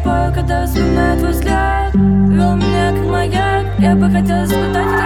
засыпаю, когда вспоминаю твой взгляд. Вел меня как маяк. Я бы хотела испытать это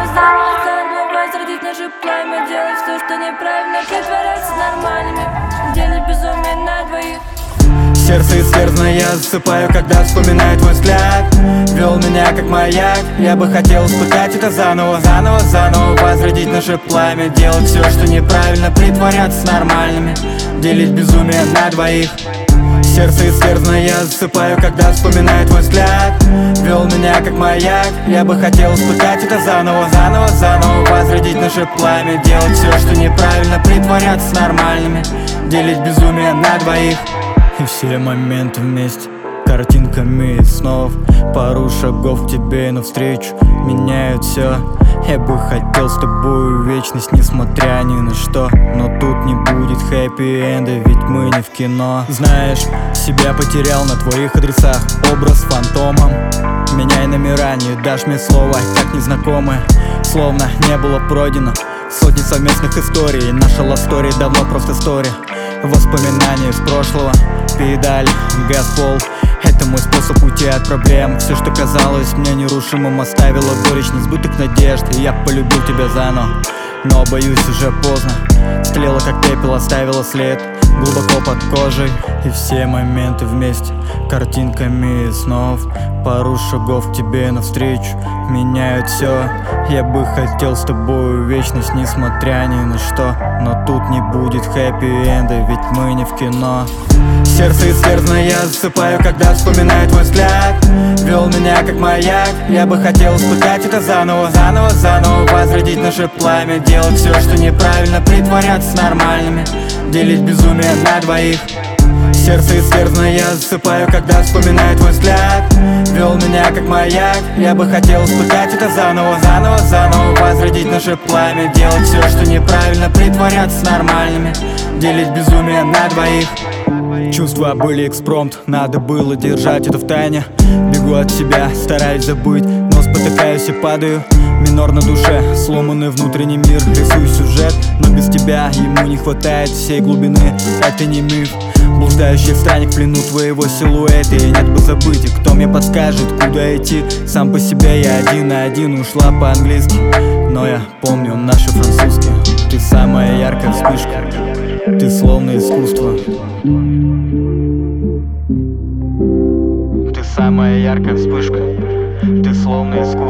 заново, возродить наше пламя. Делать все, что неправильно, притворяться нормальными, делить безумие на двоих. Сердце истерзано, я засыпаю, когда вспоминаю твой взгляд. Вел меня как маяк. Я бы хотел испытать это заново, возродить наше пламя. Делать все, что неправильно, притворяться нормальными, делить безумие на двоих. Сердце истерзано, я засыпаю, когда вспоминаю твой взгляд. Вел меня как маяк. Я бы хотел испытать это заново, возродить наше пламя. Делать все, что неправильно, притворяться нормальными, делить безумие на двоих. И все моменты вместе картинками из снов. Пару шагов к тебе навстречу меняют все. Я бы хотел с тобой вечность, несмотря ни на что. Но тут не будет хэппи-энда, ведь мы не в кино. Знаешь, себя потерял на твоих адресах, образ фантомом. Меняй номера, не дашь мне слова, как незнакомое, словно не было пройдено сотни совместных историй. Наша лав-стори давно просто стори, воспоминания из прошлого. Педаль, газ, пол — это мой способ уйти от проблем. Все, что казалось мне нерушимым, оставило горечь несбытых надежд. И я полюбил тебя заново, но боюсь, уже поздно. Стлела как пепел, оставила след глубоко под кожей. И все моменты вместе картинками из снов. Пару шагов к тебе навстречу меняют все. Я бы хотел с тобой вечность, несмотря ни на что. Но тут не будет хэппи-энда, ведь мы не в кино. Сердце истерзано, я засыпаю, когда вспоминаю твой взгляд. Вел меня как маяк. Я бы хотел испытать это заново, возродить наше пламя. Делать все, что неправильно, притворяться нормальными, делить безумие на двоих. Сердце истерзано, я засыпаю, когда вспоминаю твой взгляд. Вел меня как маяк. Я бы хотел испытать это заново, возродить наше пламя. Делать все, что неправильно, притворяться нормальными, делить безумие на двоих. Чувства были экспромт, надо было держать это в тайне. Бегу от себя, стараюсь забыть, но спотыкаюсь и падаю. Минор на душе, сломанный внутренний мир. Рисую сюжет, но без тебя ему не хватает всей глубины. Это не миф, блуждающий странник в плену твоего силуэта. И нет бы забыть, и кто мне подскажет, куда идти. Сам по себе я один на один, ушла по-английски, но я помню наши французские. Ты самая яркая вспышка, ты словно искусство. Ты самая яркая вспышка, ты словно искусство.